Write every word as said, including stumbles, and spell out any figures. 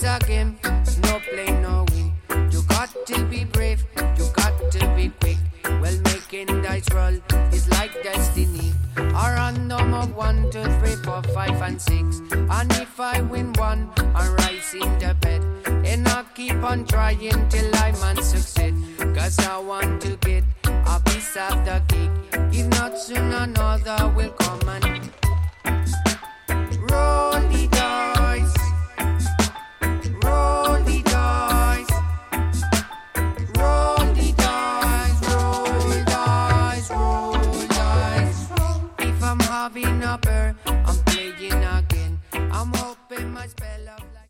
rise again. It's no play, no win. You got to be brave, you got to be quick. Well, making dice roll is like destiny. A random of one, two, three, four, five, and six. And if I win one, I rise in the bed. And I keep on trying till I man succeed. Cause I want to get a piece of the cake. If not soon, another will come and roll.